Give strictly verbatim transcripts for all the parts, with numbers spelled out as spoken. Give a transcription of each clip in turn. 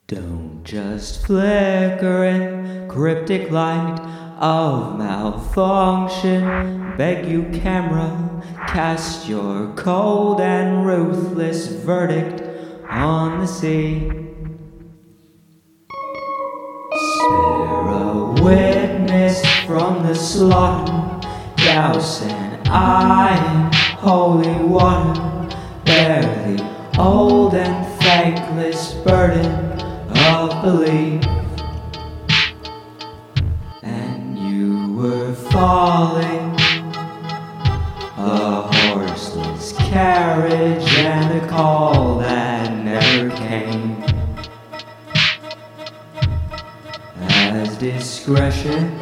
Don't just flicker in cryptic light of malfunction. Beg you, camera, cast your cold and ruthless verdict on the sea. Spare a witness from the slaughter, douse an eye in holy water, bear the old and thankless burden of belief. And you were falling, a horseless carriage and a call that never came. As discretion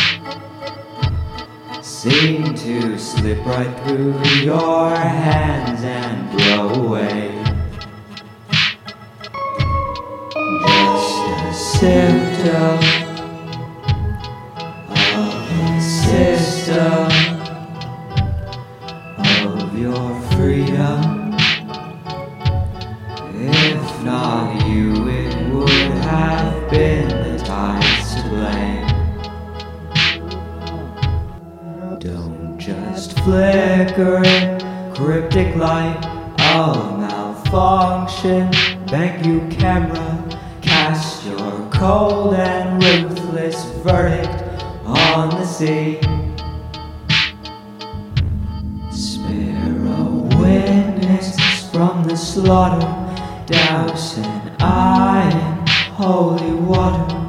seemed to slip right through your hands and blow away. Just a symptom of a system of your freedom. If not you, it would have been the tides to blame. Don't just flicker in cryptic light of malfunction. Beg you, camera, cast your cold and ruthless verdict on the sea. Spare a witness from the slaughter, douse an eye in holy water,